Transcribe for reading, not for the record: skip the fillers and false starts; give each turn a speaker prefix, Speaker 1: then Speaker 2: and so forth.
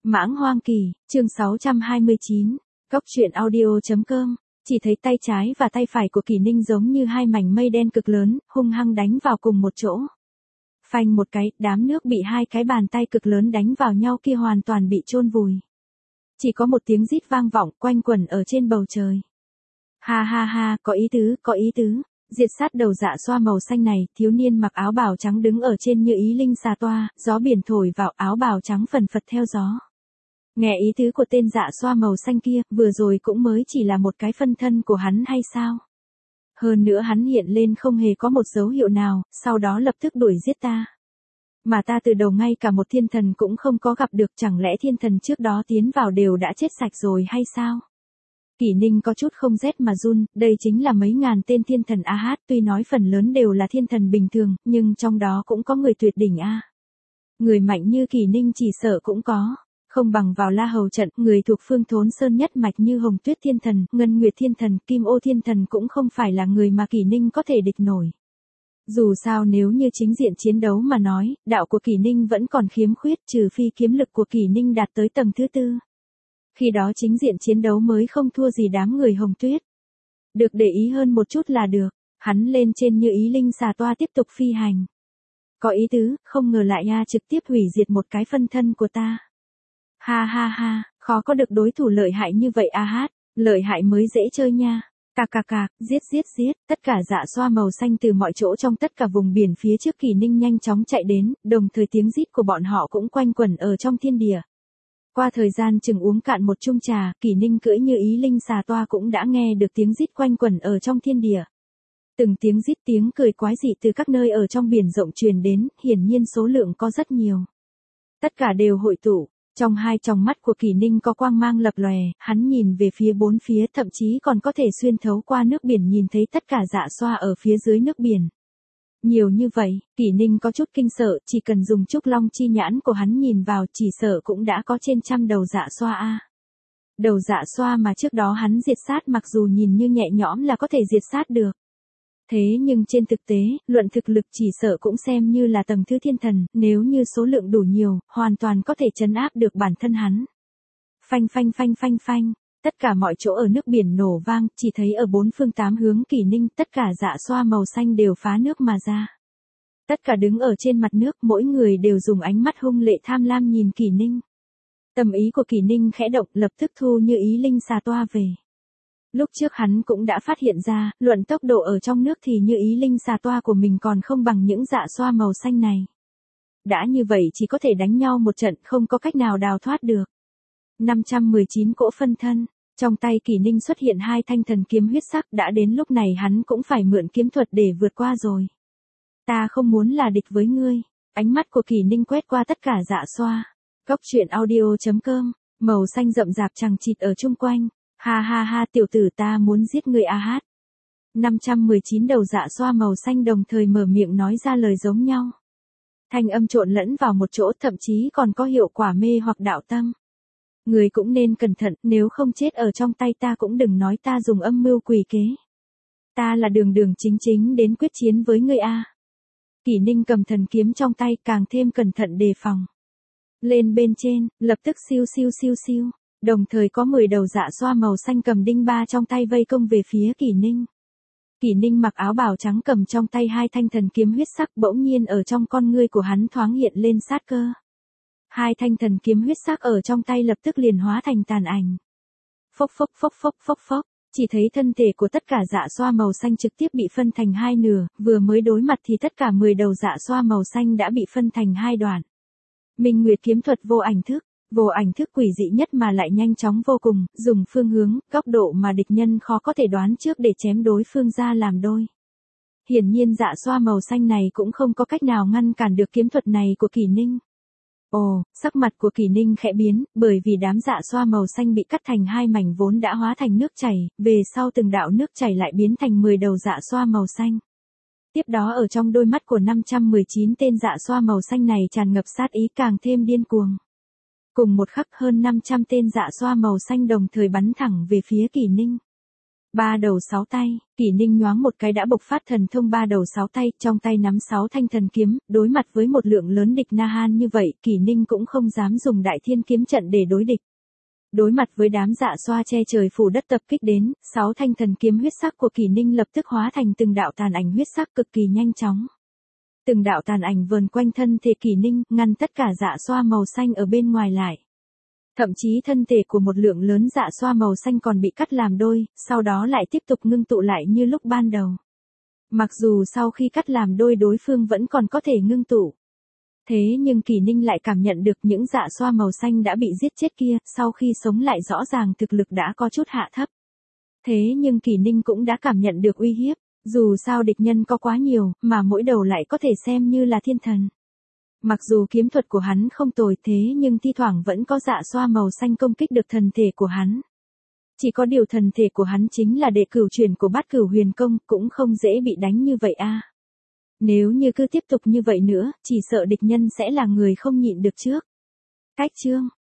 Speaker 1: Mãng Hoang Kỳ, chương 629, Cốc truyện audio.com, chỉ thấy tay trái và tay phải của Kỷ Ninh giống như hai mảnh mây đen cực lớn, hung hăng đánh vào cùng một chỗ. Phanh một cái, đám nước bị hai cái bàn tay cực lớn đánh vào nhau kia hoàn toàn bị chôn vùi. Chỉ có một tiếng rít vang vọng quanh quẩn ở trên bầu trời. Ha ha ha, có ý tứ, có ý tứ. Diệt sát đầu dạ xoa màu xanh này, thiếu niên mặc áo bào trắng đứng ở trên như ý linh xà toa, gió biển thổi vào áo bào trắng phần phật theo gió. Nghe ý tứ của tên dạ xoa màu xanh kia, vừa rồi cũng mới chỉ là một cái phân thân của hắn hay sao? Hơn nữa hắn hiện lên không hề có một dấu hiệu nào, sau đó lập tức đuổi giết ta. Mà ta từ đầu ngay cả một thiên thần cũng không có gặp được, chẳng lẽ thiên thần trước đó tiến vào đều đã chết sạch rồi hay sao? Kỷ Ninh có chút không rét mà run, đây chính là mấy ngàn tên thiên thần A, tuy nói phần lớn đều là thiên thần bình thường, nhưng trong đó cũng có người tuyệt đỉnh A. Người mạnh như Kỷ Ninh chỉ sợ cũng có, không bằng vào La Hầu trận, người thuộc phương Thốn Sơn nhất mạch như Hồng Tuyết thiên thần, Ngân Nguyệt thiên thần, Kim Ô thiên thần cũng không phải là người mà Kỷ Ninh có thể địch nổi. Dù sao nếu như chính diện chiến đấu mà nói, đạo của Kỷ Ninh vẫn còn khiếm khuyết, trừ phi kiếm lực của Kỷ Ninh đạt tới tầng thứ 4. Khi đó chính diện chiến đấu mới không thua gì đám người Hồng Tuyết. Được để ý hơn một chút là được, hắn lên trên như ý linh xà toa tiếp tục phi hành. Có ý tứ, không ngờ lại trực tiếp hủy diệt một cái phân thân của ta. Ha ha ha, khó có được đối thủ lợi hại như vậy lợi hại mới dễ chơi nha. Cạc cạc cạc, giết, tất cả dạ xoa màu xanh từ mọi chỗ trong tất cả vùng biển phía trước Kỷ Ninh nhanh chóng chạy đến, đồng thời tiếng rít của bọn họ cũng quanh quẩn ở trong thiên địa. Qua thời gian chừng uống cạn một chung trà, Kỷ Ninh cưỡi như ý linh xà toa cũng đã nghe được tiếng rít quanh quẩn ở trong thiên địa. Từng tiếng rít tiếng cười quái dị từ các nơi ở trong biển rộng truyền đến, hiển nhiên số lượng có rất nhiều. Tất cả đều hội tụ, trong hai tròng mắt của Kỷ Ninh có quang mang lập lòe, hắn nhìn về phía bốn phía thậm chí còn có thể xuyên thấu qua nước biển nhìn thấy tất cả dạ xoa ở phía dưới nước biển. Nhiều như vậy, Kỷ Ninh có chút kinh sợ, chỉ cần dùng trúc long chi nhãn của hắn nhìn vào chỉ sợ cũng đã có trên 100 đầu dạ xoa a. Đầu dạ xoa mà trước đó hắn diệt sát mặc dù nhìn như nhẹ nhõm là có thể diệt sát được. Thế nhưng trên thực tế, luận thực lực chỉ sợ cũng xem như là tầng thứ thiên thần, nếu như số lượng đủ nhiều, hoàn toàn có thể trấn áp được bản thân hắn. Phanh, tất cả mọi chỗ ở nước biển nổ vang, chỉ thấy ở bốn phương tám hướng Kỷ Ninh, tất cả dạ xoa màu xanh đều phá nước mà ra. Tất cả đứng ở trên mặt nước, mỗi người đều dùng ánh mắt hung lệ tham lam nhìn Kỷ Ninh. Tâm ý của Kỷ Ninh khẽ động, lập tức thu như ý linh xà toa về. Lúc trước hắn cũng đã phát hiện ra, luận tốc độ ở trong nước thì như ý linh xà toa của mình còn không bằng những dạ xoa màu xanh này. Đã như vậy chỉ có thể đánh nhau một trận, không có cách nào đào thoát được. 519 cỗ phân thân, trong tay Kỷ Ninh xuất hiện hai thanh thần kiếm huyết sắc, đã đến lúc này hắn cũng phải mượn kiếm thuật để vượt qua rồi. Ta không muốn là địch với ngươi, ánh mắt của Kỷ Ninh quét qua tất cả dạ xoa. Cốc truyện audio.com, màu xanh rậm rạp chằng chịt ở chung quanh. Ha ha ha, tiểu tử ta muốn giết ngươi a. 519 đầu dạ xoa màu xanh đồng thời mở miệng nói ra lời giống nhau. Thanh âm trộn lẫn vào một chỗ, thậm chí còn có hiệu quả mê hoặc đạo tâm. Người cũng nên cẩn thận, nếu không chết ở trong tay ta cũng đừng nói ta dùng âm mưu quỷ kế. Ta là đường đường chính chính đến quyết chiến với ngươi a. Kỷ Ninh cầm thần kiếm trong tay càng thêm cẩn thận đề phòng. Lên bên trên, lập tức siêu. Đồng thời có 10 đầu dạ xoa màu xanh cầm đinh ba trong tay vây công về phía Kỷ Ninh. Kỷ Ninh mặc áo bào trắng cầm trong tay hai thanh thần kiếm huyết sắc, bỗng nhiên ở trong con ngươi của hắn thoáng hiện lên sát cơ. Hai thanh thần kiếm huyết sắc ở trong tay lập tức liền hóa thành tàn ảnh. Phốc, chỉ thấy thân thể của tất cả dạ xoa màu xanh trực tiếp bị phân thành hai nửa, vừa mới đối mặt thì tất cả 10 đầu dạ xoa màu xanh đã bị phân thành hai đoạn. Minh Nguyệt kiếm thuật vô ảnh thức quỷ dị nhất mà lại nhanh chóng vô cùng, dùng phương hướng, góc độ mà địch nhân khó có thể đoán trước để chém đối phương ra làm đôi. Hiển nhiên dạ xoa màu xanh này cũng không có cách nào ngăn cản được kiếm thuật này của Kỷ Ninh. Ồ, sắc mặt của Kỷ Ninh khẽ biến, bởi vì đám dạ xoa màu xanh bị cắt thành hai mảnh vốn đã hóa thành nước chảy, về sau từng đạo nước chảy lại biến thành 10 đầu dạ xoa màu xanh. Tiếp đó ở trong đôi mắt của 519 tên dạ xoa màu xanh này tràn ngập sát ý càng thêm điên cuồng. Cùng một khắc hơn 500 tên dạ xoa màu xanh đồng thời bắn thẳng về phía Kỷ Ninh. Ba đầu sáu tay, Kỷ Ninh nhoáng một cái đã bộc phát thần thông ba đầu sáu tay, trong tay nắm 6 thanh thần kiếm, đối mặt với một lượng lớn địch Na Han như vậy, Kỷ Ninh cũng không dám dùng Đại Thiên kiếm trận để đối địch. Đối mặt với đám dạ xoa che trời phủ đất tập kích đến, 6 thanh thần kiếm huyết sắc của Kỷ Ninh lập tức hóa thành từng đạo tàn ảnh huyết sắc cực kỳ nhanh chóng. Từng đạo tàn ảnh vờn quanh thân thể Kỷ Ninh, ngăn tất cả dạ xoa màu xanh ở bên ngoài lại. Thậm chí thân thể của một lượng lớn dạ xoa màu xanh còn bị cắt làm đôi, sau đó lại tiếp tục ngưng tụ lại như lúc ban đầu. Mặc dù sau khi cắt làm đôi đối phương vẫn còn có thể ngưng tụ. Thế nhưng Kỷ Ninh lại cảm nhận được những dạ xoa màu xanh đã bị giết chết kia, sau khi sống lại rõ ràng thực lực đã có chút hạ thấp. Thế nhưng Kỷ Ninh cũng đã cảm nhận được uy hiếp, dù sao địch nhân có quá nhiều, mà mỗi đầu lại có thể xem như là thiên thần. Mặc dù kiếm thuật của hắn không tồi thế nhưng thi thoảng vẫn có dạ xoa màu xanh công kích được thần thể của hắn. Chỉ có điều thần thể của hắn chính là đệ cửu truyền của Bát Cửu Huyền Công, cũng không dễ bị đánh như vậy a. Nếu như cứ tiếp tục như vậy nữa, chỉ sợ địch nhân sẽ là người không nhịn được trước. Cách chương